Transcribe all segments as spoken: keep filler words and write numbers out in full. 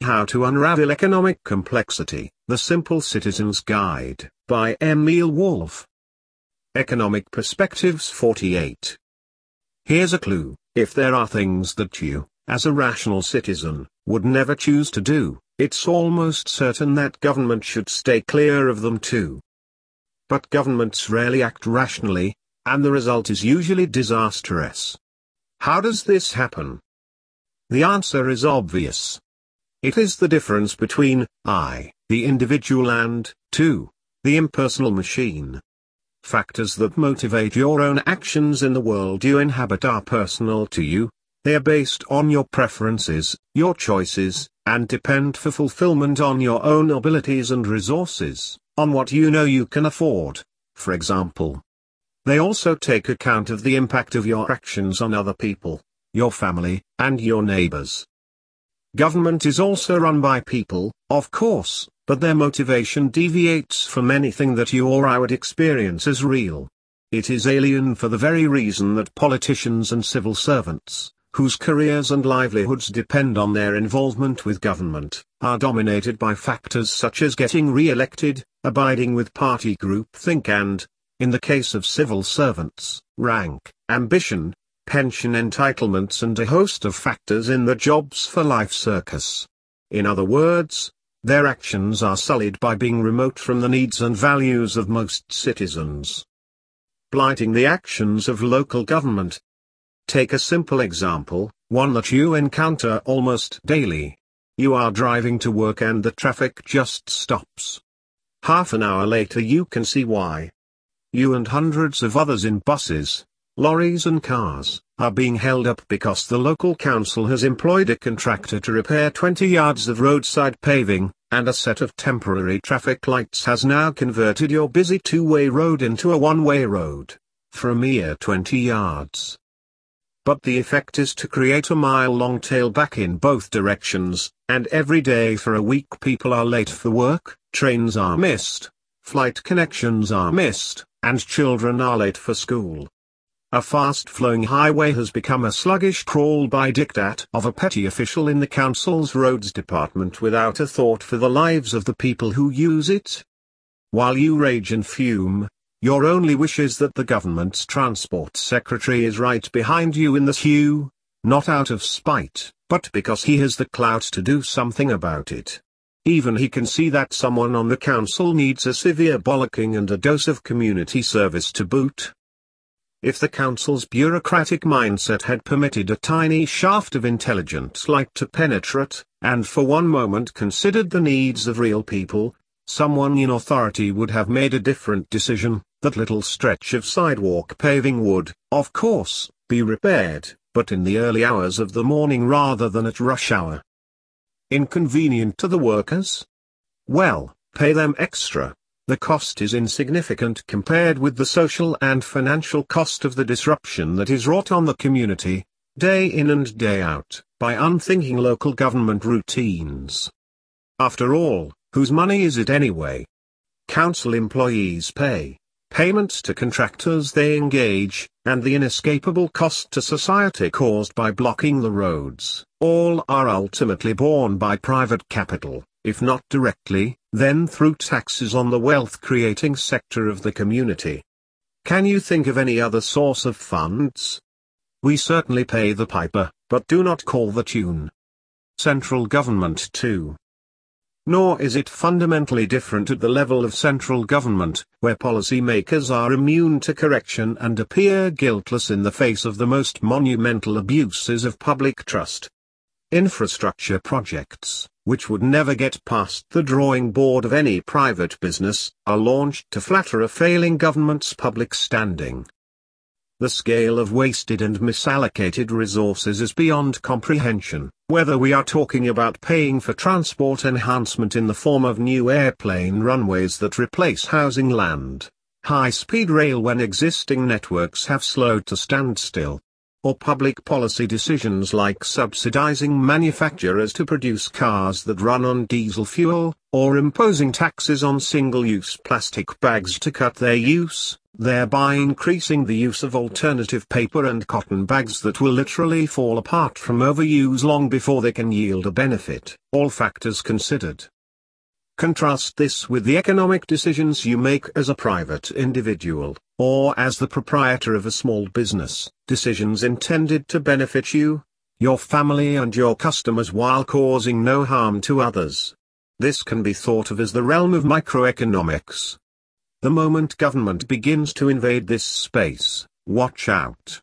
How to Unravel Economic Complexity, The Simple Citizen's Guide, by Emil Wolf. Economic Perspectives forty-eight. Here's a clue: if there are things that you, as a rational citizen, would never choose to do, it's almost certain that government should stay clear of them too. But governments rarely act rationally, and the result is usually disastrous. How does this happen? The answer is obvious. It is the difference between I, the individual, and two, the impersonal machine. Factors that motivate your own actions in the world you inhabit are personal to you. They are based on your preferences, your choices, and depend for fulfillment on your own abilities and resources, on what you know you can afford, for example. They also take account of the impact of your actions on other people, your family, and your neighbors. Government is also run by people, of course, but their motivation deviates from anything that you or I would experience as real. It is alien for the very reason that politicians and civil servants, whose careers and livelihoods depend on their involvement with government, are dominated by factors such as getting re-elected, abiding with party groupthink and, in the case of civil servants, rank, ambition, pension entitlements, and a host of factors in the jobs for life circus. In other words, their actions are sullied by being remote from the needs and values of most citizens. Blighting the actions of local government. Take a simple example, one that you encounter almost daily. You are driving to work and the traffic just stops. Half an hour later you can see why. You and hundreds of others in buses, lorries and cars, are being held up because the local council has employed a contractor to repair twenty yards of roadside paving, and a set of temporary traffic lights has now converted your busy two-way road into a one-way road, for a mere twenty yards. But the effect is to create a mile-long tailback in both directions, and every day for a week people are late for work, trains are missed, flight connections are missed, and children are late for school. A fast-flowing highway has become a sluggish crawl by diktat of a petty official in the council's roads department without a thought for the lives of the people who use it. While you rage and fume, your only wish is that the government's transport secretary is right behind you in the queue, not out of spite, but because he has the clout to do something about it. Even he can see that someone on the council needs a severe bollocking and a dose of community service to boot. If the council's bureaucratic mindset had permitted a tiny shaft of intelligent light to penetrate, and for one moment considered the needs of real people, someone in authority would have made a different decision. That little stretch of sidewalk paving would, of course, be repaired, but in the early hours of the morning rather than at rush hour. Inconvenient to the workers? Well, pay them extra. The cost is insignificant compared with the social and financial cost of the disruption that is wrought on the community, day in and day out, by unthinking local government routines. After all, whose money is it anyway? Council employees pay, payments to contractors they engage, and the inescapable cost to society caused by blocking the roads, all are ultimately borne by private capital, if not directly, then through taxes on the wealth-creating sector of the community. Can you think of any other source of funds? We certainly pay the piper, but do not call the tune. Central government too. Nor is it fundamentally different at the level of central government, where policymakers are immune to correction and appear guiltless in the face of the most monumental abuses of public trust. Infrastructure projects, which would never get past the drawing board of any private business, are launched to flatter a failing government's public standing. The scale of wasted and misallocated resources is beyond comprehension, whether we are talking about paying for transport enhancement in the form of new airplane runways that replace housing land, high-speed rail when existing networks have slowed to standstill, or public policy decisions like subsidizing manufacturers to produce cars that run on diesel fuel, or imposing taxes on single-use plastic bags to cut their use, thereby increasing the use of alternative paper and cotton bags that will literally fall apart from overuse long before they can yield a benefit, all factors considered. Contrast this with the economic decisions you make as a private individual, or as the proprietor of a small business, decisions intended to benefit you, your family and your customers while causing no harm to others. This can be thought of as the realm of microeconomics. The moment government begins to invade this space, watch out.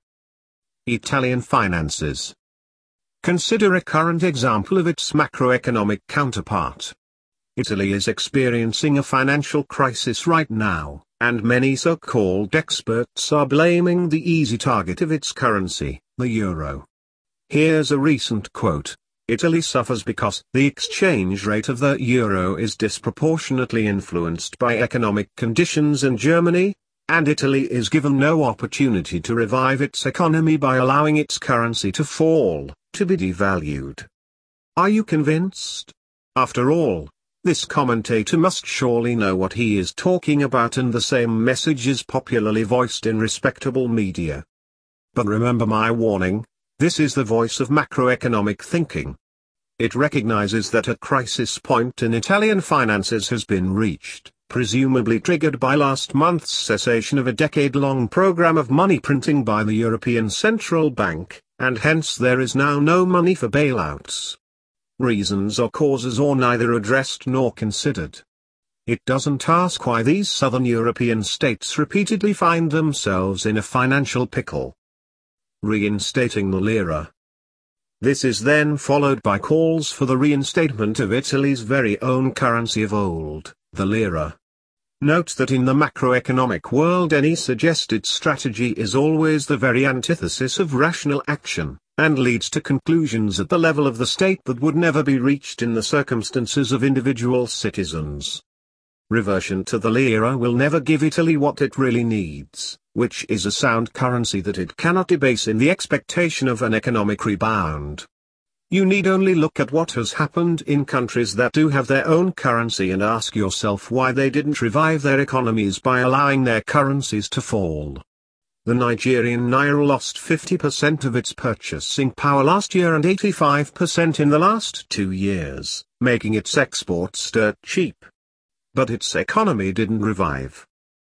Italian finances. Consider a current example of its macroeconomic counterpart. Italy is experiencing a financial crisis right now, and many so-called experts are blaming the easy target of its currency, the euro. Here's a recent quote: "Italy suffers because the exchange rate of the euro is disproportionately influenced by economic conditions in Germany, and Italy is given no opportunity to revive its economy by allowing its currency to fall, to be devalued." Are you convinced? After all, this commentator must surely know what he is talking about, and the same message is popularly voiced in respectable media. But remember my warning, this is the voice of macroeconomic thinking. It recognizes that a crisis point in Italian finances has been reached, presumably triggered by last month's cessation of a decade-long program of money printing by the European Central Bank, and hence there is now no money for bailouts. Reasons or causes are neither addressed nor considered. It doesn't ask why these southern European states repeatedly find themselves in a financial pickle. Reinstating the lira. This is then followed by calls for the reinstatement of Italy's very own currency of old, the lira. Note that in the macroeconomic world any suggested strategy is always the very antithesis of rational action, and leads to conclusions at the level of the state that would never be reached in the circumstances of individual citizens. Reversion to the lira will never give Italy what it really needs, which is a sound currency that it cannot debase in the expectation of an economic rebound. You need only look at what has happened in countries that do have their own currency and ask yourself why they didn't revive their economies by allowing their currencies to fall. The Nigerian naira lost fifty percent of its purchasing power last year and eighty-five percent in the last two years, making its exports dirt cheap. But its economy didn't revive.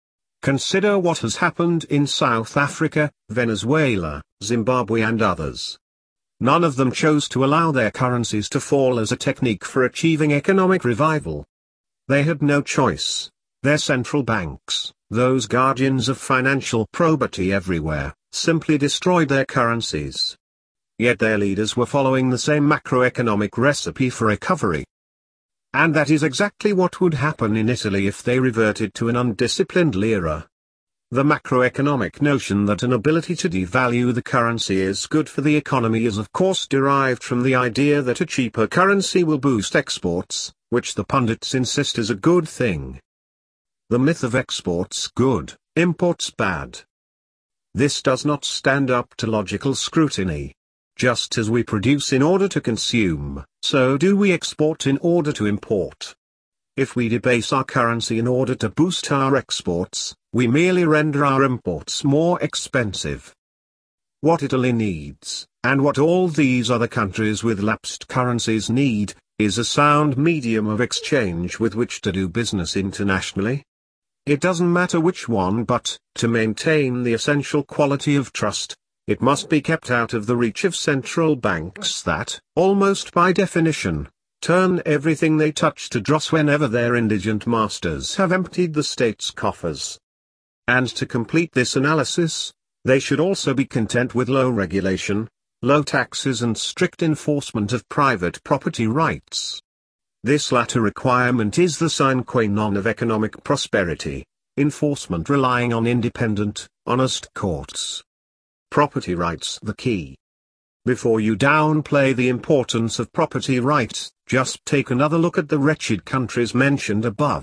Consider what has happened in South Africa, Venezuela, Zimbabwe and others. None of them chose to allow their currencies to fall as a technique for achieving economic revival. They had no choice. Their central banks, those guardians of financial probity everywhere, simply destroyed their currencies. Yet their leaders were following the same macroeconomic recipe for recovery. And that is exactly what would happen in Italy if they reverted to an undisciplined lira. The macroeconomic notion that an ability to devalue the currency is good for the economy is of course derived from the idea that a cheaper currency will boost exports, which the pundits insist is a good thing. The myth of exports good, imports bad. This does not stand up to logical scrutiny. Just as we produce in order to consume, so do we export in order to import. If we debase our currency in order to boost our exports, we merely render our imports more expensive. What Italy needs, and what all these other countries with lapsed currencies need, is a sound medium of exchange with which to do business internationally. It doesn't matter which one, but, to maintain the essential quality of trust, it must be kept out of the reach of central banks that, almost by definition, turn everything they touch to dross whenever their indigent masters have emptied the state's coffers. And to complete this analysis, they should also be content with low regulation, low taxes and strict enforcement of private property rights. This latter requirement is the sine qua non of economic prosperity, enforcement relying on independent, honest courts. Property rights the key. Before you downplay the importance of property rights, just take another look at the wretched countries mentioned above.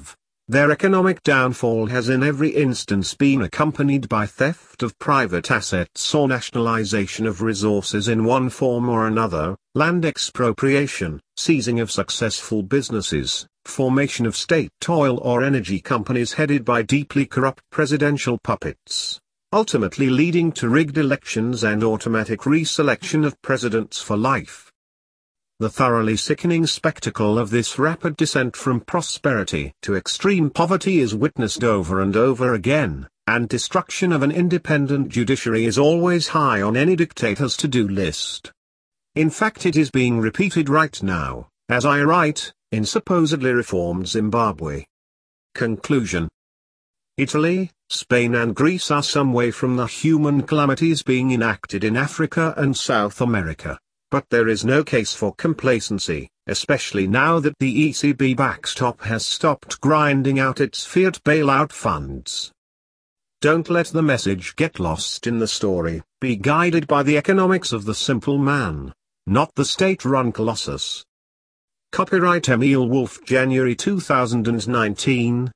Their economic downfall has in every instance been accompanied by theft of private assets or nationalization of resources in one form or another, land expropriation, seizing of successful businesses, formation of state oil or energy companies headed by deeply corrupt presidential puppets, ultimately leading to rigged elections and automatic reselection of presidents for life. The thoroughly sickening spectacle of this rapid descent from prosperity to extreme poverty is witnessed over and over again, and destruction of an independent judiciary is always high on any dictator's to-do list. In fact, it is being repeated right now, as I write, in supposedly reformed Zimbabwe. Conclusion. Italy, Spain and Greece are some way from the human calamities being enacted in Africa and South America. But there is no case for complacency, especially now that the E C B backstop has stopped grinding out its fiat bailout funds. Don't let the message get lost in the story. Be guided by the economics of the simple man, not the state-run colossus. Copyright Emile Wolf, January two thousand nineteen.